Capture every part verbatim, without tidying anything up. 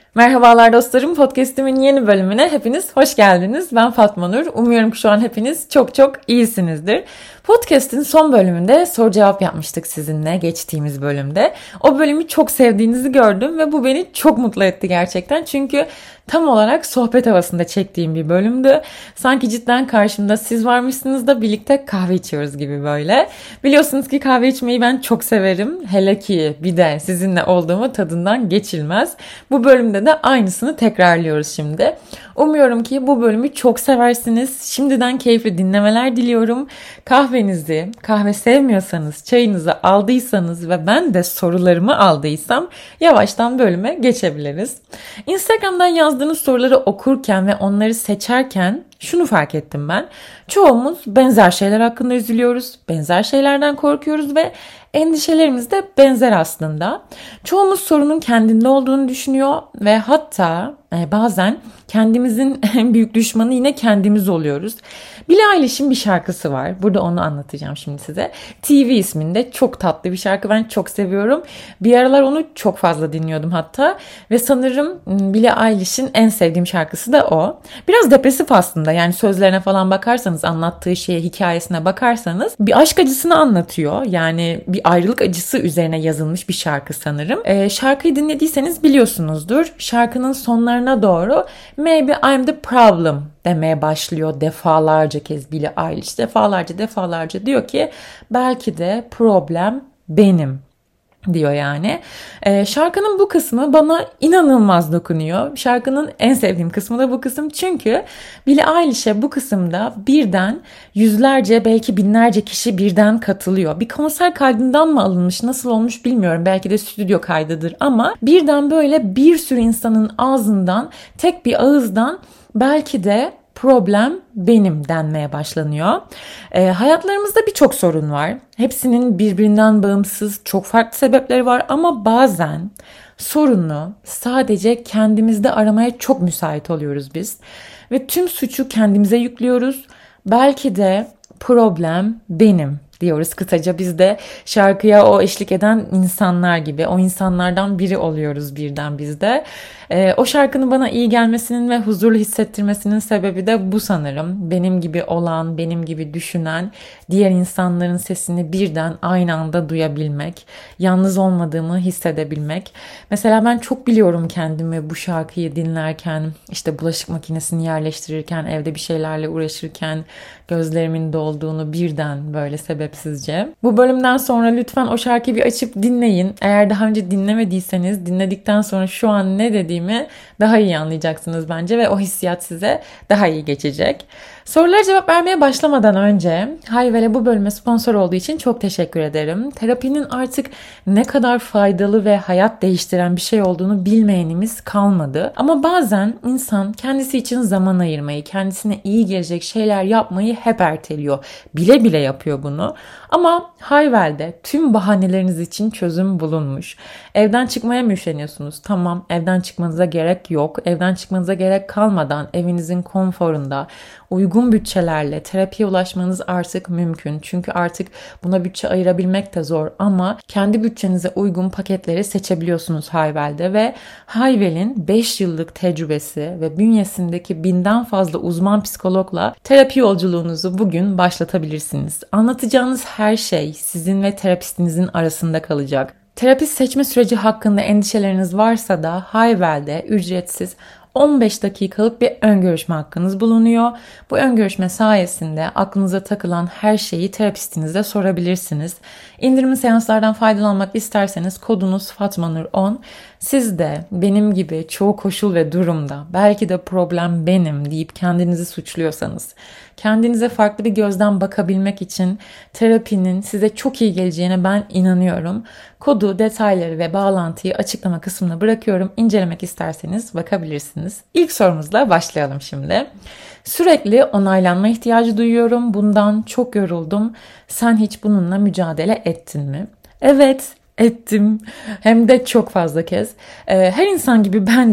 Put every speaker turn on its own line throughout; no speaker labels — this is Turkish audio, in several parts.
Merhabalar dostlarım, podcast'imin yeni bölümüne hepiniz hoş geldiniz. Ben Fatma Nur. Umuyorum ki şu an hepiniz çok çok iyisinizdir. Podcast'in son bölümünde soru cevap yapmıştık sizinle geçtiğimiz bölümde. O bölümü çok sevdiğinizi gördüm ve bu beni çok mutlu etti gerçekten. Çünkü tam olarak sohbet havasında çektiğim bir bölümdü. Sanki cidden karşımda siz varmışsınız da birlikte kahve içiyoruz gibi böyle. Biliyorsunuz ki kahve içmeyi ben çok severim. Hele ki bir de sizinle olduğumu tadından geçilmez. Bu bölümde de aynısını tekrarlıyoruz şimdi. Umuyorum ki bu bölümü çok seversiniz. Şimdiden keyifli dinlemeler diliyorum. Kahvenizi, kahve sevmiyorsanız, çayınızı aldıysanız ve ben de sorularımı aldıysam yavaştan bölüme geçebiliriz. Instagram'dan yazdığınız soruları okurken ve onları seçerken şunu fark ettim ben. Çoğumuz benzer şeyler hakkında üzülüyoruz, benzer şeylerden korkuyoruz ve endişelerimiz de benzer aslında. Çoğumuz sorunun kendinde olduğunu düşünüyor ve hatta e, bazen kendimizin en büyük düşmanı yine kendimiz oluyoruz. Billie Eilish'in bir şarkısı var. Burada onu anlatacağım şimdi size. T V isminde çok tatlı bir şarkı. Ben çok seviyorum. Bir aralar onu çok fazla dinliyordum hatta. Ve sanırım Billie Eilish'in en sevdiğim şarkısı da o. Biraz depresif aslında. Yani sözlerine falan bakarsanız, anlattığı şeye, hikayesine bakarsanız bir aşk acısını anlatıyor. Yani bir ayrılık acısı üzerine yazılmış bir şarkı sanırım. Ee, şarkıyı dinlediyseniz biliyorsunuzdur. Şarkının sonlarına doğru "Maybe I'm the problem" demeye başlıyor defalarca kez Billie Eilish. Defalarca defalarca diyor ki belki de problem benim diyor yani. Ee, şarkının bu kısmı bana inanılmaz dokunuyor. Şarkının en sevdiğim kısmı da bu kısım. Çünkü Billie Eilish'e bu kısımda birden yüzlerce belki binlerce kişi birden katılıyor. Bir konser kaydından mı alınmış, nasıl olmuş bilmiyorum. Belki de stüdyo kaydıdır ama birden böyle bir sürü insanın ağzından, tek bir ağızdan belki de problem benim denmeye başlanıyor. E, hayatlarımızda birçok sorun var. Hepsinin birbirinden bağımsız çok farklı sebepleri var ama bazen sorunu sadece kendimizde aramaya çok müsait oluyoruz biz. Ve tüm suçu kendimize yüklüyoruz. Belki de problem benim diyoruz kısaca. Biz de şarkıya o eşlik eden insanlar gibi, o insanlardan biri oluyoruz birden biz de. Ee, o şarkının bana iyi gelmesinin ve huzurlu hissettirmesinin sebebi de bu sanırım. Benim gibi olan, benim gibi düşünen diğer insanların sesini birden aynı anda duyabilmek, yalnız olmadığımı hissedebilmek. Mesela ben çok biliyorum kendimi bu şarkıyı dinlerken, işte bulaşık makinesini yerleştirirken, evde bir şeylerle uğraşırken gözlerimin dolduğunu birden böyle sebepsizce. Bu bölümden sonra lütfen o şarkıyı bir açıp dinleyin. Eğer daha önce dinlemediyseniz dinledikten sonra şu an ne dediğimi daha iyi anlayacaksınız bence ve o hissiyat size daha iyi geçecek. Sorulara cevap vermeye başlamadan önce Hayvel'e bu bölüme sponsor olduğu için çok teşekkür ederim. Terapinin artık ne kadar faydalı ve hayat değiştiren bir şey olduğunu bilmeyenimiz kalmadı. Ama bazen insan kendisi için zaman ayırmayı, kendisine iyi gelecek şeyler yapmayı hep erteliyor. Bile bile yapıyor bunu. Ama Hayvel'de tüm bahaneleriniz için çözüm bulunmuş. Evden çıkmaya mı üşeniyorsunuz? Tamam, evden çıkmanıza gerek yok. Evden çıkmanıza gerek kalmadan evinizin konforunda, uygun bütçelerle terapiye ulaşmanız artık mümkün. Çünkü artık buna bütçe ayırabilmek de zor ama kendi bütçenize uygun paketleri seçebiliyorsunuz Hayvel'de ve Hayvel'in beş yıllık tecrübesi ve bünyesindeki binden fazla uzman psikologla terapi yolculuğunuzu bugün başlatabilirsiniz. Anlatacağınız her şey sizin ve terapistinizin arasında kalacak. Terapist seçme süreci hakkında endişeleriniz varsa da Hayvel'de ücretsiz on beş dakikalık bir ön görüşme hakkınız bulunuyor. Bu ön görüşme sayesinde aklınıza takılan her şeyi terapistinize sorabilirsiniz. İndirimli seanslardan faydalanmak isterseniz kodunuz Fatma Nur on. Siz de benim gibi çoğu koşul ve durumda belki de problem benim deyip kendinizi suçluyorsanız, kendinize farklı bir gözden bakabilmek için terapinin size çok iyi geleceğine ben inanıyorum. Kodu, detayları ve bağlantıyı açıklama kısmına bırakıyorum. İncelemek isterseniz bakabilirsiniz. İlk sorumuzla başlayalım şimdi. Sürekli onaylanma ihtiyacı duyuyorum. Bundan çok yoruldum. Sen hiç bununla mücadele ettin mi? Evet, ettim. Hem de çok fazla kez. Her insan gibi ben de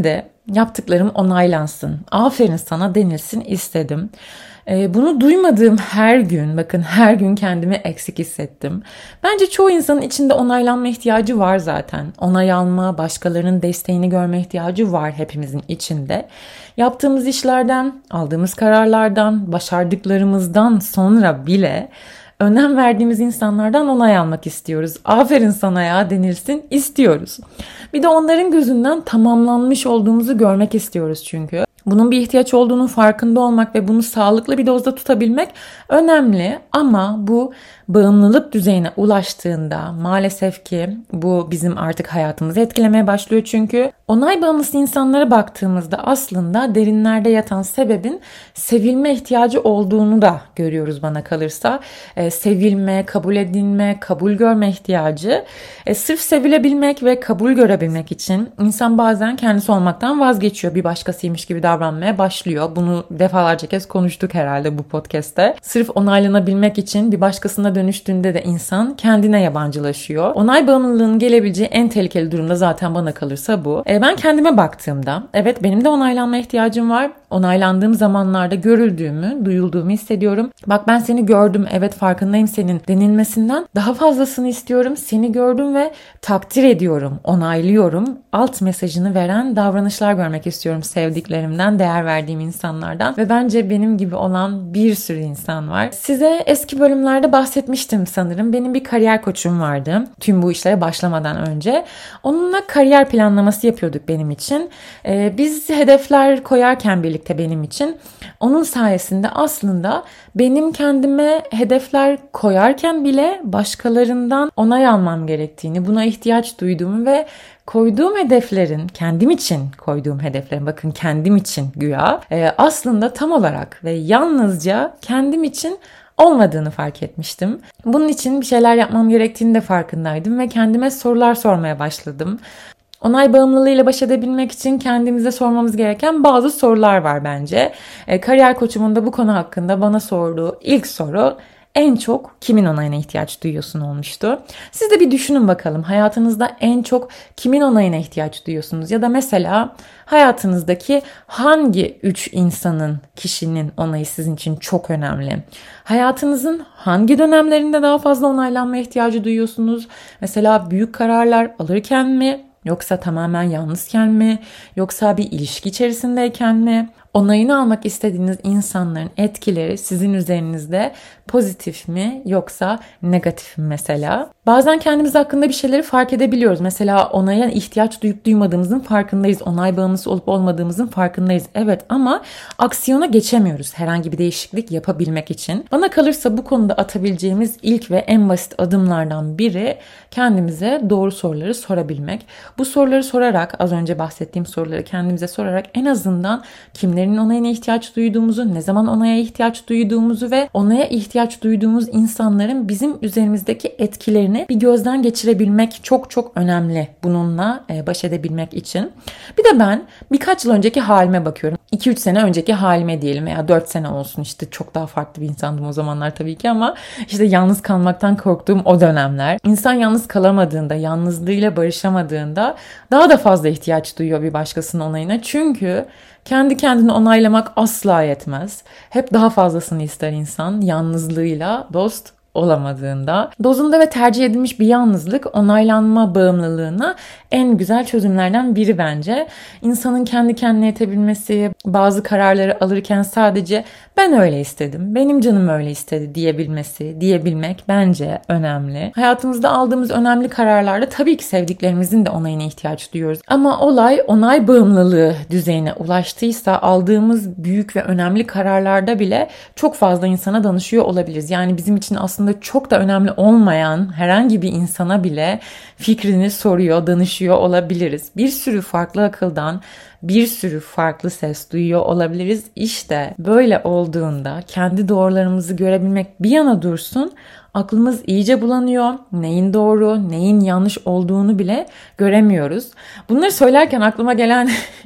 yaptıklarım onaylansın, aferin sana denilsin istedim. Bunu duymadığım her gün, bakın her gün kendimi eksik hissettim. Bence çoğu insanın içinde onaylanma ihtiyacı var zaten. Onay alma, başkalarının desteğini görme ihtiyacı var hepimizin içinde. Yaptığımız işlerden, aldığımız kararlardan, başardıklarımızdan sonra bile önem verdiğimiz insanlardan onay almak istiyoruz. Aferin sana ya denilsin istiyoruz. Bir de onların gözünden tamamlanmış olduğumuzu görmek istiyoruz çünkü. Bunun bir ihtiyaç olduğunun farkında olmak ve bunu sağlıklı bir dozda tutabilmek önemli. Ama bu bağımlılık düzeyine ulaştığında maalesef ki bu bizim artık hayatımızı etkilemeye başlıyor. Çünkü onay bağımlısı insanlara baktığımızda aslında derinlerde yatan sebebin sevilme ihtiyacı olduğunu da görüyoruz bana kalırsa. E, sevilme, kabul edilme, kabul görme ihtiyacı. E, sırf sevilebilmek ve kabul görebilmek için insan bazen kendisi olmaktan vazgeçiyor. Bir başkasıymış gibi davranmaya başlıyor. Bunu defalarca kez konuştuk herhalde bu podcast'te. Sırf onaylanabilmek için bir başkasına dönüştüğünde de insan kendine yabancılaşıyor. Onay bağımlılığının gelebileceği en tehlikeli durumda zaten bana kalırsa bu. E, ben kendime baktığımda evet benim de onaylanma ihtiyacım var. Onaylandığım zamanlarda görüldüğümü, duyulduğumu hissediyorum. Bak ben seni gördüm, evet farkındayım senin denilmesinden daha fazlasını istiyorum. Seni gördüm ve takdir ediyorum, onaylıyorum. Alt mesajını veren davranışlar görmek istiyorum sevdiklerimden, değer verdiğim insanlardan ve bence benim gibi olan bir sürü insan var. Size eski bölümlerde bahsetmiştim sanırım. Benim bir kariyer koçum vardı. Tüm bu işlere başlamadan önce. Onunla kariyer planlaması yapıyorduk benim için. Ee, biz hedefler koyarken birlikte benim için onun sayesinde aslında benim kendime hedefler koyarken bile başkalarından onay almam gerektiğini, buna ihtiyaç duyduğumu ve koyduğum hedeflerin, kendim için koyduğum hedeflerin, bakın kendim için güya e, aslında tam olarak ve yalnızca kendim için olmadığını fark etmiştim. Bunun için bir şeyler yapmam gerektiğini de farkındaydım ve kendime sorular sormaya başladım. Onay bağımlılığıyla baş edebilmek için kendimize sormamız gereken bazı sorular var bence. E, kariyer koçumun da bu konu hakkında bana sorduğu ilk soru en çok kimin onayına ihtiyaç duyuyorsun olmuştu. Siz de bir düşünün bakalım hayatınızda en çok kimin onayına ihtiyaç duyuyorsunuz? Ya da mesela hayatınızdaki hangi üç insanın, kişinin onayı sizin için çok önemli? Hayatınızın hangi dönemlerinde daha fazla onaylanma ihtiyacı duyuyorsunuz? Mesela büyük kararlar alırken mi? Yoksa tamamen yalnızken mi? Yoksa bir ilişki içerisindeyken mi? Onayını almak istediğiniz insanların etkileri sizin üzerinizde pozitif mi yoksa negatif mi mesela? Bazen kendimiz hakkında bir şeyleri fark edebiliyoruz. Mesela onaya ihtiyaç duyup duymadığımızın farkındayız. Onay bağımlısı olup olmadığımızın farkındayız. Evet ama aksiyona geçemiyoruz herhangi bir değişiklik yapabilmek için. Bana kalırsa bu konuda atabileceğimiz ilk ve en basit adımlardan biri kendimize doğru soruları sorabilmek. Bu soruları sorarak, az önce bahsettiğim soruları kendimize sorarak en azından kimlerin onayına ihtiyaç duyduğumuzu, ne zaman onaya ihtiyaç duyduğumuzu ve onaya ihtiyaç duyduğumuz insanların bizim üzerimizdeki etkilerini bir gözden geçirebilmek çok çok önemli bununla baş edebilmek için. Bir de ben birkaç yıl önceki halime bakıyorum. iki üç sene önceki halime diyelim veya dört sene olsun, işte çok daha farklı bir insandım o zamanlar tabii ki ama işte yalnız kalmaktan korktuğum o dönemler. İnsan yalnız kalamadığında, yalnızlığıyla barışamadığında daha da fazla ihtiyaç duyuyor bir başkasının onayına. Çünkü kendi kendini onaylamak asla yetmez. Hep daha fazlasını ister insan yalnızlığıyla dost olamadığında. Dozunda ve tercih edilmiş bir yalnızlık onaylanma bağımlılığına en güzel çözümlerden biri bence. İnsanın kendi kendine yetebilmesi, bazı kararları alırken sadece ben öyle istedim, benim canım öyle istedi diyebilmesi, diyebilmek bence önemli. Hayatımızda aldığımız önemli kararlarda tabii ki sevdiklerimizin de onayına ihtiyaç duyuyoruz. Ama olay onay bağımlılığı düzeyine ulaştıysa aldığımız büyük ve önemli kararlarda bile çok fazla insana danışıyor olabiliriz. Yani bizim için aslında çok da önemli olmayan herhangi bir insana bile fikrini soruyor, danışıyor olabiliriz. Bir sürü farklı akıldan bir sürü farklı ses duyuyor olabiliriz. İşte böyle olduğunda kendi doğrularımızı görebilmek bir yana dursun, aklımız iyice bulanıyor. Neyin doğru, neyin yanlış olduğunu bile göremiyoruz. Bunları söylerken aklıma gelen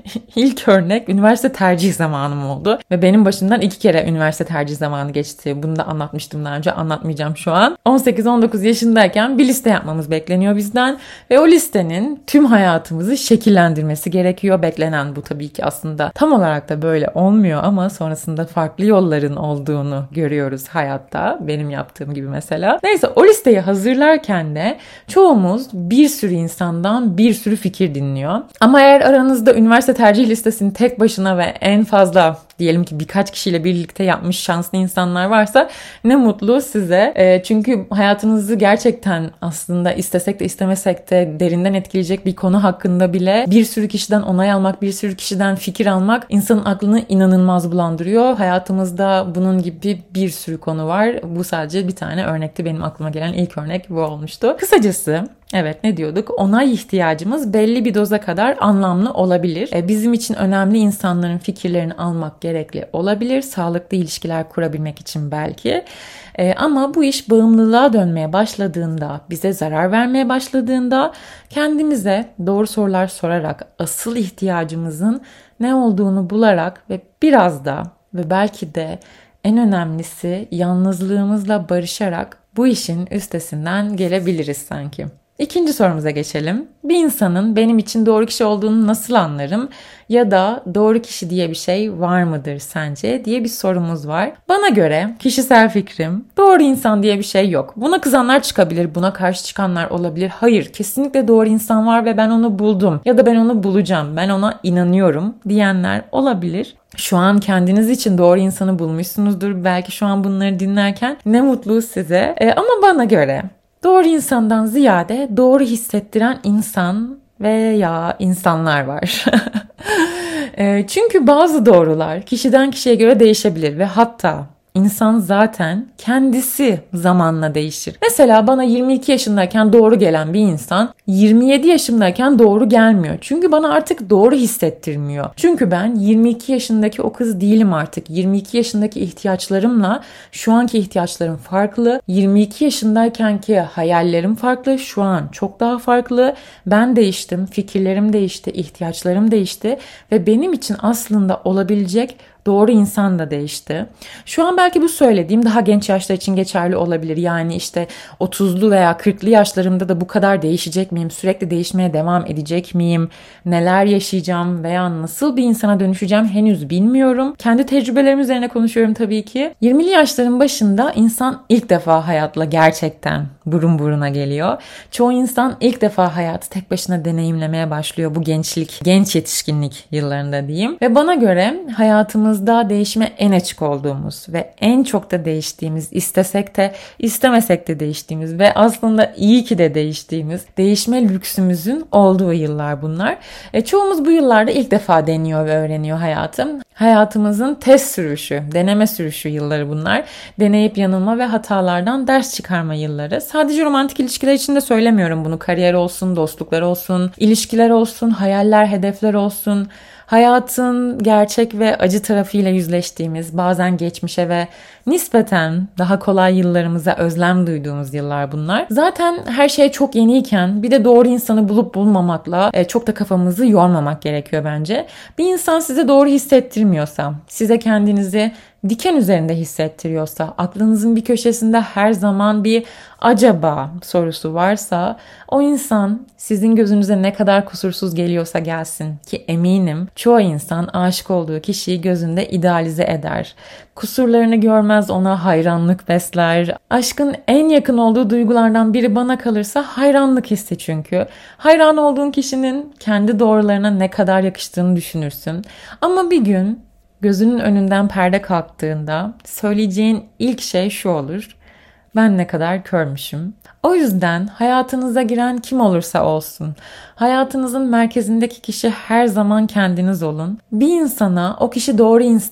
ilk örnek üniversite tercih zamanım oldu. Ve benim başımdan iki kere üniversite tercih zamanı geçti. Bunu da anlatmıştım daha önce, anlatmayacağım şu an. on sekiz on dokuz yaşındayken bir liste yapmamız bekleniyor bizden. Ve o listenin tüm hayatımızı şekillendirmesi gerekiyor. Beklenen bu tabii ki aslında tam olarak da böyle olmuyor ama sonrasında farklı yolların olduğunu görüyoruz hayatta. Benim yaptığım gibi mesela. Neyse, o listeyi hazırlarken de çoğumuz bir sürü insandan bir sürü fikir dinliyor. Ama eğer aranızda üniversite tercih listesini tek başına ve en fazla diyelim ki birkaç kişiyle birlikte yapmış şanslı insanlar varsa ne mutlu size. E, çünkü hayatınızı gerçekten aslında istesek de istemesek de derinden etkileyecek bir konu hakkında bile bir sürü kişiden onay almak, bir sürü kişiden fikir almak insanın aklını inanılmaz bulandırıyor. Hayatımızda bunun gibi bir sürü konu var. Bu sadece bir tane örnekti. Benim aklıma gelen ilk örnek bu olmuştu. Kısacası evet, ne diyorduk? Onay ihtiyacımız belli bir doza kadar anlamlı olabilir. E, bizim için önemli insanların fikirlerini almak gerekli olabilir. Sağlıklı ilişkiler kurabilmek için belki. E, ama bu iş bağımlılığa dönmeye başladığında, bize zarar vermeye başladığında kendimize doğru sorular sorarak, asıl ihtiyacımızın ne olduğunu bularak ve biraz da ve belki de en önemlisi yalnızlığımızla barışarak bu işin üstesinden gelebiliriz sanki. İkinci sorumuza geçelim. Bir insanın benim için doğru kişi olduğunu nasıl anlarım? Ya da doğru kişi diye bir şey var mıdır sence diye bir sorumuz var. Bana göre kişisel fikrim, doğru insan diye bir şey yok. Buna kızanlar çıkabilir, buna karşı çıkanlar olabilir. Hayır, kesinlikle doğru insan var ve ben onu buldum. Ya da ben onu bulacağım, ben ona inanıyorum diyenler olabilir. Şu an kendiniz için doğru insanı bulmuşsunuzdur. Belki şu an bunları dinlerken ne mutlu size. E, ama bana göre doğru insandan ziyade doğru hissettiren insan veya insanlar var. e, çünkü bazı doğrular kişiden kişiye göre değişebilir ve hatta İnsan zaten kendisi zamanla değişir. Mesela bana yirmi iki yaşındayken doğru gelen bir insan yirmi yedi yaşındayken doğru gelmiyor. Çünkü bana artık doğru hissettirmiyor. Çünkü ben yirmi iki yaşındaki o kız değilim artık. yirmi iki yaşındaki ihtiyaçlarımla şu anki ihtiyaçlarım farklı. yirmi iki yaşındaykenki hayallerim farklı. Şu an çok daha farklı. Ben değiştim, fikirlerim değişti, ihtiyaçlarım değişti ve benim için aslında olabilecek doğru insan da değişti. Şu an belki bu söylediğim daha genç yaşlar için geçerli olabilir. Yani işte otuzlu veya kırklı yaşlarımda da bu kadar değişecek miyim? Sürekli değişmeye devam edecek miyim? Neler yaşayacağım veya nasıl bir insana dönüşeceğim henüz bilmiyorum. Kendi tecrübelerim üzerine konuşuyorum tabii ki. yirmili yaşların başında insan ilk defa hayatla gerçekten burun buruna geliyor. Çoğu insan ilk defa hayatı tek başına deneyimlemeye başlıyor bu gençlik, genç yetişkinlik yıllarında diyeyim. Ve bana göre hayatımızda değişime en açık olduğumuz ve en çok da değiştiğimiz, istesek de istemesek de değiştiğimiz ve aslında iyi ki de değiştiğimiz, değişme lüksümüzün olduğu yıllar bunlar. E, çoğumuz bu yıllarda ilk defa deniyor ve öğreniyor hayatım. Hayatımızın test sürüşü, deneme sürüşü yılları bunlar. Deneyip yanılma ve hatalardan ders çıkarma yılları. Sadece romantik ilişkiler için de söylemiyorum bunu. Kariyer olsun, dostluklar olsun, ilişkiler olsun, hayaller, hedefler olsun. Hayatın gerçek ve acı tarafıyla yüzleştiğimiz, bazen geçmişe ve nispeten daha kolay yıllarımıza özlem duyduğumuz yıllar bunlar. Zaten her şey çok yeniyken bir de doğru insanı bulup bulmamakla çok da kafamızı yormamak gerekiyor bence. Bir insan size doğru hissettirmiyorsa, size kendinizi diken üzerinde hissettiriyorsa, aklınızın bir köşesinde her zaman bir acaba sorusu varsa, o insan sizin gözünüze ne kadar kusursuz geliyorsa gelsin ki eminim çoğu insan aşık olduğu kişiyi gözünde idealize eder. Kusurlarını görmez, ona hayranlık besler. Aşkın en yakın olduğu duygulardan biri bana kalırsa hayranlık hissi çünkü. Hayran olduğun kişinin kendi doğrularına ne kadar yakıştığını düşünürsün. Ama bir gün gözünün önünden perde kalktığında söyleyeceğin ilk şey şu olur: ben ne kadar körmüşüm. O yüzden hayatınıza giren kim olursa olsun, hayatınızın merkezindeki kişi her zaman kendiniz olun. Bir insana o kişi doğru insan,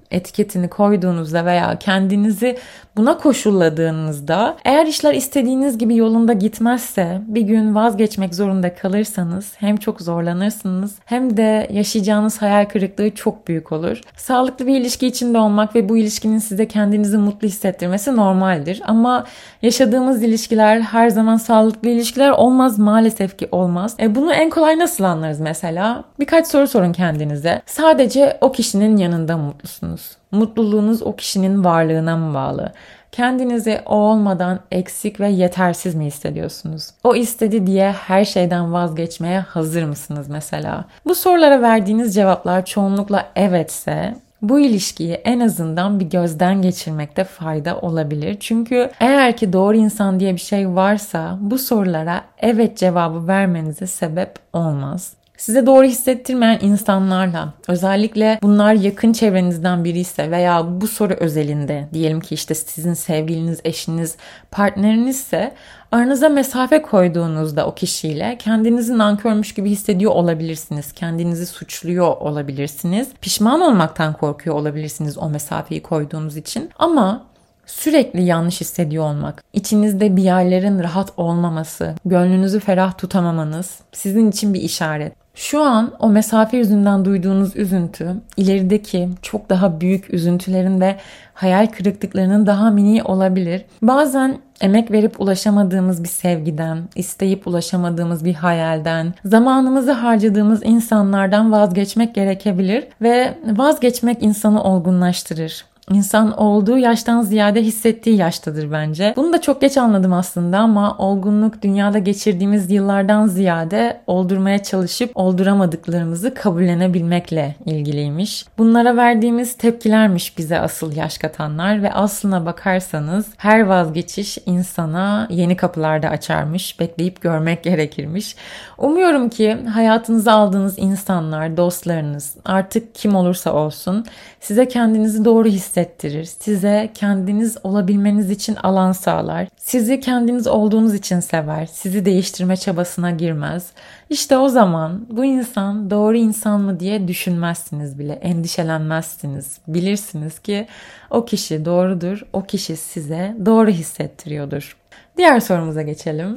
etiketini koyduğunuzda veya kendinizi buna koşulladığınızda, eğer işler istediğiniz gibi yolunda gitmezse, bir gün vazgeçmek zorunda kalırsanız hem çok zorlanırsınız hem de yaşayacağınız hayal kırıklığı çok büyük olur. Sağlıklı bir ilişki içinde olmak ve bu ilişkinin size kendinizi mutlu hissettirmesi normaldir. Ama yaşadığımız ilişkiler her zaman sağlıklı ilişkiler olmaz, maalesef ki olmaz. E bunu en kolay nasıl anlarız mesela? Birkaç soru sorun kendinize. Sadece o kişinin yanında mutlusunuz. Mutluluğunuz o kişinin varlığına mı bağlı? Kendinizi o olmadan eksik ve yetersiz mi hissediyorsunuz? O istedi diye her şeyden vazgeçmeye hazır mısınız mesela? Bu sorulara verdiğiniz cevaplar çoğunlukla evetse, bu ilişkiyi en azından bir gözden geçirmekte fayda olabilir. Çünkü eğer ki doğru insan diye bir şey varsa bu sorulara evet cevabı vermenize sebep olmaz. Size doğru hissettirmeyen insanlarla, özellikle bunlar yakın çevrenizden biri ise veya bu soru özelinde, diyelim ki işte sizin sevgiliniz, eşiniz, partnerinizse, aranıza mesafe koyduğunuzda o kişiyle kendinizi nankörmüş gibi hissediyor olabilirsiniz. Kendinizi suçluyor olabilirsiniz. Pişman olmaktan korkuyor olabilirsiniz o mesafeyi koyduğunuz için. Ama sürekli yanlış hissediyor olmak, içinizde bir yerlerin rahat olmaması, gönlünüzü ferah tutamamanız sizin için bir işaret. Şu an o mesafe yüzünden duyduğunuz üzüntü, ilerideki çok daha büyük üzüntülerin ve hayal kırıklıklarının daha mini olabilir. Bazen emek verip ulaşamadığımız bir sevgiden, isteyip ulaşamadığımız bir hayalden, zamanımızı harcadığımız insanlardan vazgeçmek gerekebilir ve vazgeçmek insanı olgunlaştırır. İnsan olduğu yaştan ziyade hissettiği yaştadır bence. Bunu da çok geç anladım aslında ama olgunluk dünyada geçirdiğimiz yıllardan ziyade oldurmaya çalışıp olduramadıklarımızı kabullenebilmekle ilgiliymiş. Bunlara verdiğimiz tepkilermiş bize asıl yaş katanlar ve aslına bakarsanız her vazgeçiş insana yeni kapılar da açarmış. Bekleyip görmek gerekirmiş. Umuyorum ki hayatınıza aldığınız insanlar, dostlarınız, artık kim olursa olsun size kendinizi doğru hissettirir. Size kendiniz olabilmeniz için alan sağlar. Sizi kendiniz olduğunuz için sever. Sizi değiştirme çabasına girmez. İşte o zaman bu insan doğru insan mı diye düşünmezsiniz bile. Endişelenmezsiniz. Bilirsiniz ki o kişi doğrudur. O kişi size doğru hissettiriyordur. Diğer sorumuza geçelim.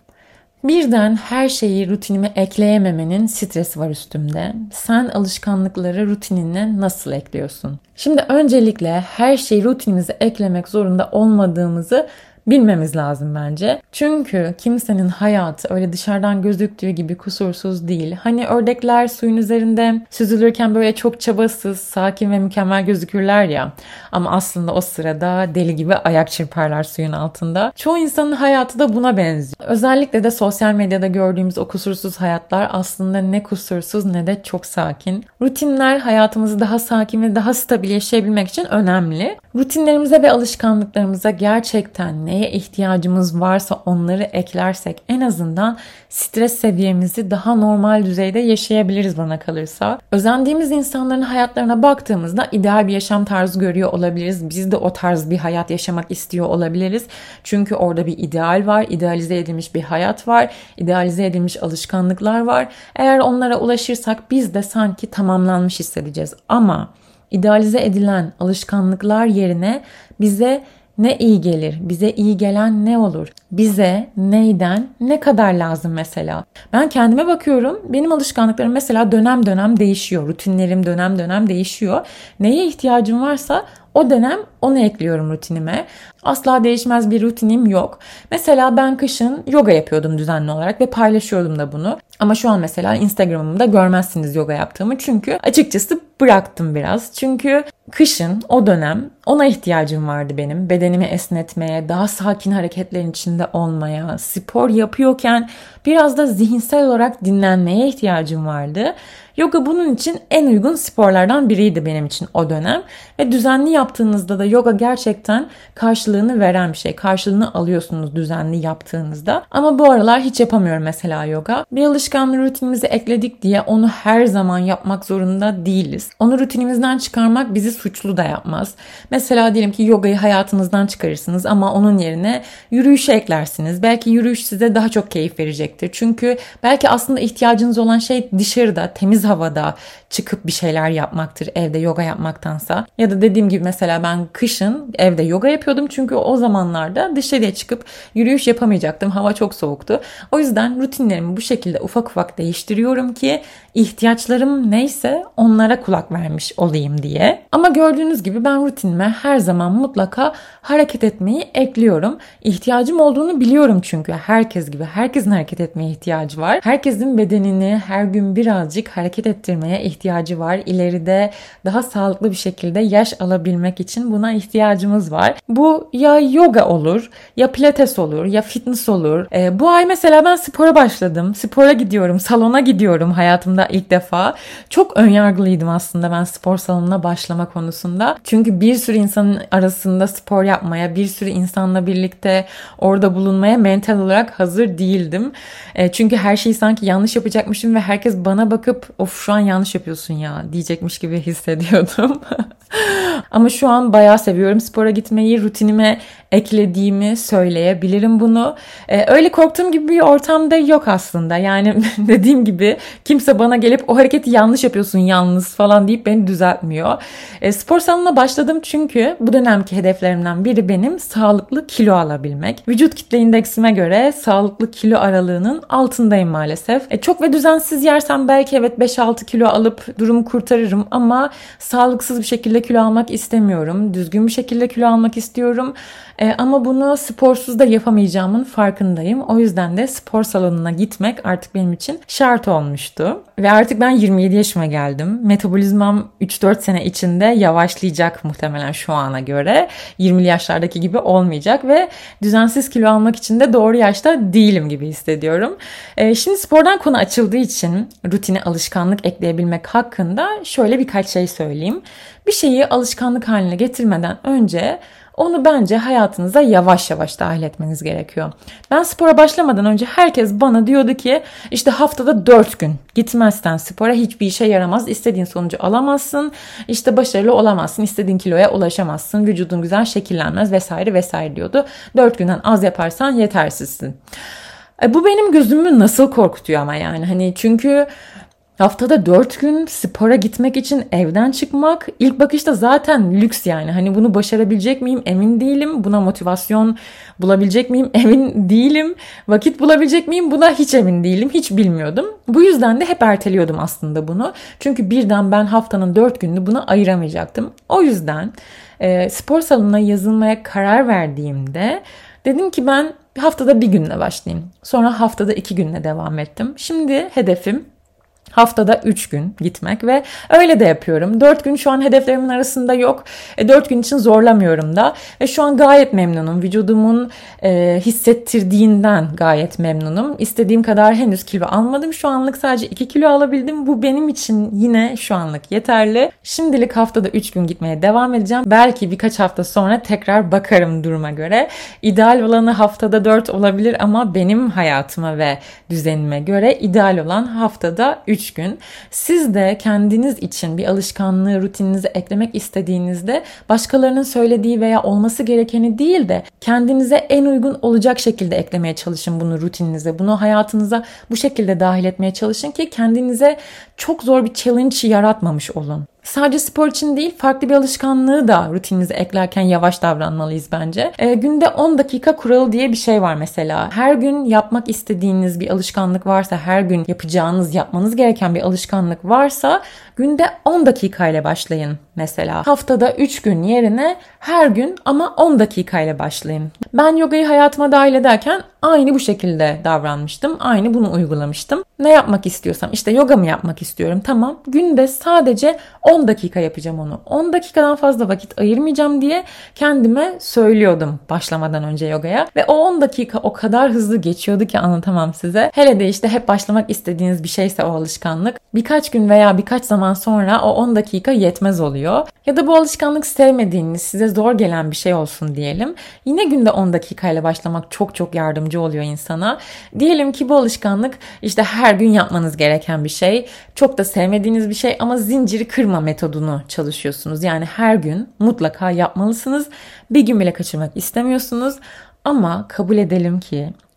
Birden her şeyi rutinime ekleyememenin stresi var üstümde. Sen alışkanlıkları rutinine nasıl ekliyorsun? Şimdi öncelikle her şeyi rutinimize eklemek zorunda olmadığımızı bilmemiz lazım bence. Çünkü kimsenin hayatı öyle dışarıdan gözüktüğü gibi kusursuz değil. Hani ördekler suyun üzerinde süzülürken böyle çok çabasız, sakin ve mükemmel gözükürler ya. Ama aslında o sırada deli gibi ayak çırparlar suyun altında. Çoğu insanın hayatı da buna benziyor. Özellikle de sosyal medyada gördüğümüz o kusursuz hayatlar aslında ne kusursuz ne de çok sakin. Rutinler hayatımızı daha sakin ve daha stabil yaşayabilmek için önemli. Rutinlerimize ve alışkanlıklarımıza gerçekten neye ihtiyacımız varsa onları eklersek en azından stres seviyemizi daha normal düzeyde yaşayabiliriz bana kalırsa. Özendiğimiz insanların hayatlarına baktığımızda ideal bir yaşam tarzı görüyor olabiliriz. Biz de o tarz bir hayat yaşamak istiyor olabiliriz. Çünkü orada bir ideal var, idealize edilmiş bir hayat var, idealize edilmiş alışkanlıklar var. Eğer onlara ulaşırsak biz de sanki tamamlanmış hissedeceğiz. Ama idealize edilen alışkanlıklar yerine bize ne iyi gelir? Bize iyi gelen ne olur? Bize neyden ne kadar lazım mesela? Ben kendime bakıyorum. Benim alışkanlıklarım mesela dönem dönem değişiyor. Rutinlerim dönem dönem değişiyor. Neye ihtiyacım varsa o dönem onu ekliyorum rutinime. Asla değişmez bir rutinim yok. Mesela ben kışın yoga yapıyordum düzenli olarak ve paylaşıyordum da bunu. Ama şu an mesela Instagram'ımda görmezsiniz yoga yaptığımı. Çünkü açıkçası bıraktım biraz. Çünkü kışın o dönem ona ihtiyacım vardı benim. Bedenimi esnetmeye, daha sakin hareketlerin içinde olmaya, spor yapıyorken biraz da zihinsel olarak dinlenmeye ihtiyacım vardı. Yoga bunun için en uygun sporlardan biriydi benim için o dönem. Ve düzenli yaptığınızda da yoga gerçekten karşılığını veren bir şey. Karşılığını alıyorsunuz düzenli yaptığınızda. Ama bu aralar hiç yapamıyorum mesela yoga. Bir alışkanlığı rutinimize ekledik diye onu her zaman yapmak zorunda değiliz. Onu rutinimizden çıkarmak bizi suçlu da yapmaz. Mesela diyelim ki yogayı hayatınızdan çıkarırsınız ama onun yerine yürüyüşe eklersiniz. Belki yürüyüş size daha çok keyif verecektir. Çünkü belki aslında ihtiyacınız olan şey dışarıda, temiz havada çıkıp bir şeyler yapmaktır evde yoga yapmaktansa. Ya da dediğim gibi mesela ben kışın evde yoga yapıyordum çünkü o zamanlarda dışarıya çıkıp yürüyüş yapamayacaktım. Hava çok soğuktu. O yüzden rutinlerimi bu şekilde ufak ufak değiştiriyorum ki ihtiyaçlarım neyse onlara kulak vermiş olayım diye. Ama gördüğünüz gibi ben rutinime her zaman mutlaka hareket etmeyi ekliyorum. İhtiyacım olduğunu biliyorum çünkü herkes gibi. Herkesin hareket etmeye ihtiyacı var. Herkesin bedenini her gün birazcık hareket ettirmeye ihtiyacı var. İleride daha sağlıklı bir şekilde yaş alabilmek için buna ihtiyacımız var. Bu ya yoga olur, ya pilates olur, ya fitness olur. Ee, bu ay mesela ben spora başladım. Spora gidiyorum, salona gidiyorum hayatımda ilk defa. Çok önyargılıydım aslında ben spor salonuna başlama konusunda. Çünkü bir sürü insanın arasında spor yapmaya, bir sürü insanla birlikte orada bulunmaya mental olarak hazır değildim. E, çünkü her şeyi sanki yanlış yapacakmışım ve herkes bana bakıp of şu an yanlış yapıyorsun ya diyecekmiş gibi hissediyordum. Ama şu an bayağı seviyorum spora gitmeyi, rutinime eklediğimi söyleyebilirim bunu. Ee, öyle korktuğum gibi bir ortamda yok aslında. Yani dediğim gibi kimse bana gelip o hareketi yanlış yapıyorsun yalnız falan deyip beni düzeltmiyor. Ee, spor salonuna başladım çünkü bu dönemki hedeflerimden biri benim sağlıklı kilo alabilmek. Vücut kitle indeksime göre sağlıklı kilo aralığının altındayım maalesef. E, çok ve düzensiz yersem belki evet beş altı kilo alıp durumu kurtarırım ama sağlıksız bir şekilde kilo almak istemiyorum. Düzgün bir şekilde kilo almak istiyorum. E, ama bunu sporsuz da yapamayacağımın farkındayım. O yüzden de spor salonuna gitmek artık benim için şart olmuştu. Ve artık ben yirmi yedi yaşıma geldim. Metabolizmam üç dört sene içinde yavaşlayacak muhtemelen şu ana göre. yirmili yaşlardaki gibi olmayacak ve düzensiz kilo almak için de doğru yaşta değilim gibi hissediyorum. E, şimdi spordan konu açıldığı için rutine alışkanlık ekleyebilmek hakkında şöyle birkaç şey söyleyeyim. Bir şeyi alışkanlık haline getirmeden önce onu bence hayatınıza yavaş yavaş dahil etmeniz gerekiyor. Ben spora başlamadan önce herkes bana diyordu ki işte haftada dört gün gitmezsen spora hiçbir işe yaramaz. İstediğin sonucu alamazsın. İşte başarılı olamazsın. İstediğin kiloya ulaşamazsın. Vücudun güzel şekillenmez vesaire vesaire diyordu. dört günden az yaparsan yetersizsin. E, bu benim gözümü nasıl korkutuyor ama yani hani çünkü haftada dört gün spora gitmek için evden çıkmak ilk bakışta zaten lüks yani. Hani bunu başarabilecek miyim emin değilim. Buna motivasyon bulabilecek miyim emin değilim. Vakit bulabilecek miyim buna hiç emin değilim. Hiç bilmiyordum. Bu yüzden de hep erteliyordum aslında bunu. Çünkü birden ben haftanın dört gününü buna ayıramayacaktım. O yüzden e, spor salonuna yazılmaya karar verdiğimde dedim ki ben haftada bir günle başlayayım. Sonra haftada iki günle devam ettim. Şimdi hedefim haftada üç gün gitmek ve öyle de yapıyorum. dört gün şu an hedeflerimin arasında yok. E, dört gün için zorlamıyorum da. Ve şu an gayet memnunum. Vücudumun e, hissettirdiğinden gayet memnunum. İstediğim kadar henüz kilo almadım. Şu anlık sadece iki kilo alabildim. Bu benim için yine şu anlık yeterli. Şimdilik haftada üç gün gitmeye devam edeceğim. Belki birkaç hafta sonra tekrar bakarım duruma göre. İdeal olanı haftada dört olabilir ama benim hayatıma ve düzenime göre ideal olan haftada üç gün. Siz de kendiniz için bir alışkanlığı rutininize eklemek istediğinizde başkalarının söylediği veya olması gerekeni değil de kendinize en uygun olacak şekilde eklemeye çalışın bunu rutininize. Bunu hayatınıza bu şekilde dahil etmeye çalışın ki kendinize çok zor bir challenge yaratmamış olun. Sadece spor için değil, farklı bir alışkanlığı da rutininize eklerken yavaş davranmalıyız bence. E, günde on dakika kuralı diye bir şey var mesela. Her gün yapmak istediğiniz bir alışkanlık varsa, her gün yapacağınız, yapmanız gereken bir alışkanlık varsa günde on dakikayla başlayın mesela. Haftada üç gün yerine her gün ama on dakikayla başlayın. Ben yogayı hayatıma dahil ederken aynı bu şekilde davranmıştım. Aynı bunu uygulamıştım. Ne yapmak istiyorsam, işte yoga mı yapmak istiyorum? Tamam. Günde sadece on dakika yapacağım onu. on dakikadan fazla vakit ayırmayacağım diye kendime söylüyordum başlamadan önce yogaya. Ve o on dakika o kadar hızlı geçiyordu ki anlatamam size. Hele de işte hep başlamak istediğiniz bir şeyse o alışkanlık. Birkaç gün veya birkaç zaman sonra o on dakika yetmez oluyor. Ya da bu alışkanlık sevmediğiniz, size zor gelen bir şey olsun diyelim. Yine günde on dakikayla başlamak çok çok yardımcı oluyor insana. Diyelim ki bu alışkanlık işte her gün yapmanız gereken bir şey. Çok da sevmediğiniz bir şey ama zinciri kırma metodunu çalışıyorsunuz. Yani her gün mutlaka yapmalısınız. Bir gün bile kaçırmak istemiyorsunuz. Ama kabul edelim ki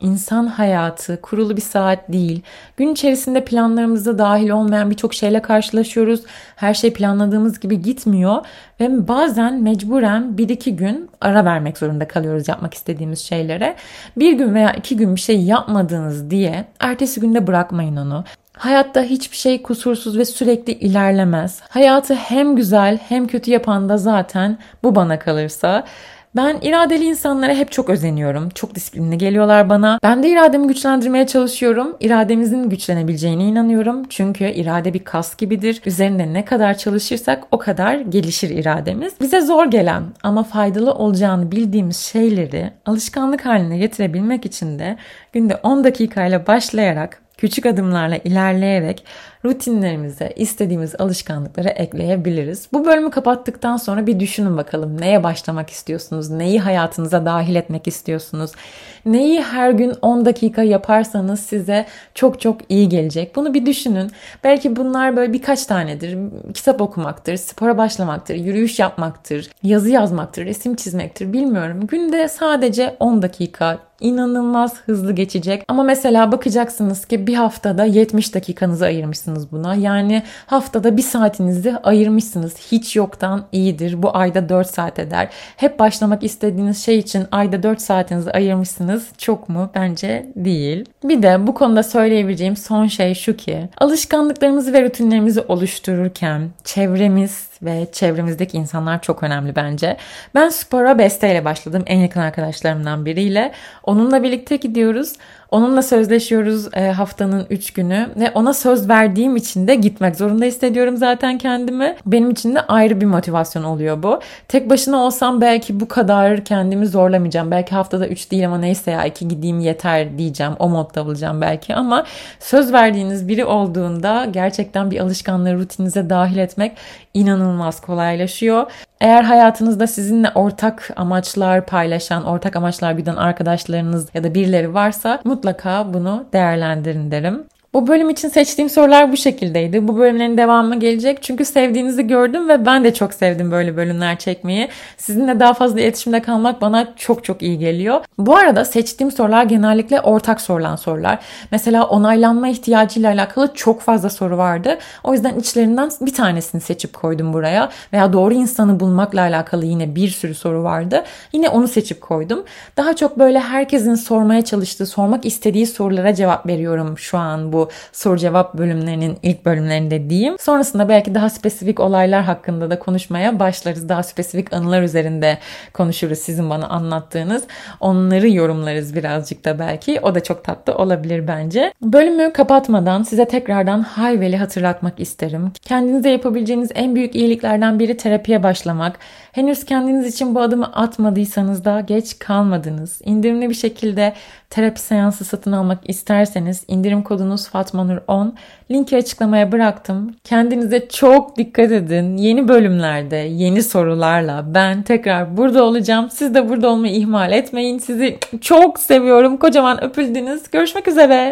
İnsan hayatı kurulu bir saat değil. Gün içerisinde planlarımıza dahil olmayan birçok şeyle karşılaşıyoruz. Her şey planladığımız gibi gitmiyor ve bazen mecburen bir iki gün ara vermek zorunda kalıyoruz yapmak istediğimiz şeylere. Bir gün veya iki gün bir şey yapmadığınız diye ertesi günde bırakmayın onu. Hayatta hiçbir şey kusursuz ve sürekli ilerlemez. Hayatı hem güzel hem kötü yapan da zaten bu bana kalırsa. Ben iradeli insanlara hep çok özeniyorum. Çok disiplinli geliyorlar bana. Ben de irademi güçlendirmeye çalışıyorum. İrademizin güçlenebileceğine inanıyorum. Çünkü irade bir kas gibidir. Üzerinde ne kadar çalışırsak o kadar gelişir irademiz. Bize zor gelen ama faydalı olacağını bildiğimiz şeyleri alışkanlık haline getirebilmek için de günde on dakikayla başlayarak, küçük adımlarla ilerleyerek rutinlerimize istediğimiz alışkanlıkları ekleyebiliriz. Bu bölümü kapattıktan sonra bir düşünün bakalım. Neye başlamak istiyorsunuz? Neyi hayatınıza dahil etmek istiyorsunuz? Neyi her gün on dakika yaparsanız size çok çok iyi gelecek? Bunu bir düşünün. Belki bunlar böyle birkaç tanedir. Kitap okumaktır, spora başlamaktır, yürüyüş yapmaktır, yazı yazmaktır, resim çizmektir, bilmiyorum. Günde sadece on dakika inanılmaz hızlı geçecek. Ama mesela bakacaksınız ki bir haftada yetmiş dakikanızı ayırmışsınız buna. Yani haftada bir saatinizi ayırmışsınız. Hiç yoktan iyidir. Bu ayda dört saat eder. Hep başlamak istediğiniz şey için ayda dört saatinizi ayırmışsınız. Çok mu? Bence değil. Bir de bu konuda söyleyebileceğim son şey şu ki, alışkanlıklarımızı ve rutinlerimizi oluştururken çevremiz ve çevremizdeki insanlar çok önemli bence. Ben spora Beste ile başladım. En yakın arkadaşlarımdan biriyle. Onunla birlikte gidiyoruz. Onunla sözleşiyoruz e, haftanın üç günü ve ona söz verdiğim için de gitmek zorunda hissediyorum zaten kendimi. Benim için de ayrı bir motivasyon oluyor bu. Tek başına olsam belki bu kadar kendimi zorlamayacağım. Belki haftada üç değil ama neyse ya iki gideyim yeter diyeceğim. O modda olacağım belki ama söz verdiğiniz biri olduğunda gerçekten bir alışkanlığı rutininize dahil etmek inanılmaz kolaylaşıyor. Eğer hayatınızda sizinle ortak amaçlar paylaşan, ortak amaçlar güden arkadaşlarınız ya da birileri varsa mutlaka bunu değerlendirin derim. Bu bölüm için seçtiğim sorular bu şekildeydi. Bu bölümlerin devamı gelecek. Çünkü sevdiğinizi gördüm ve ben de çok sevdim böyle bölümler çekmeyi. Sizinle daha fazla iletişimde kalmak bana çok çok iyi geliyor. Bu arada seçtiğim sorular genellikle ortak sorulan sorular. Mesela onaylanma ihtiyacıyla alakalı çok fazla soru vardı. O yüzden içlerinden bir tanesini seçip koydum buraya. Veya doğru insanı bulmakla alakalı yine bir sürü soru vardı. Yine onu seçip koydum. Daha çok böyle herkesin sormaya çalıştığı, sormak istediği sorulara cevap veriyorum şu an bu soru cevap bölümlerinin ilk bölümlerinde diyeyim. Sonrasında belki daha spesifik olaylar hakkında da konuşmaya başlarız. Daha spesifik anılar üzerinde konuşuruz sizin bana anlattığınız. Onları yorumlarız birazcık da belki. O da çok tatlı olabilir bence. Bölümü kapatmadan size tekrardan Hayvel'i hatırlatmak isterim. Kendinize yapabileceğiniz en büyük iyiliklerden biri terapiye başlamak. Henüz kendiniz için bu adımı atmadıysanız da geç kalmadınız. İndirimli bir şekilde terapi seansı satın almak isterseniz indirim kodunuz fatmanur on. Linki açıklamaya bıraktım. Kendinize çok dikkat edin. Yeni bölümlerde, yeni sorularla ben tekrar burada olacağım. Siz de burada olmayı ihmal etmeyin. Sizi çok seviyorum. Kocaman öpüldünüz. Görüşmek üzere.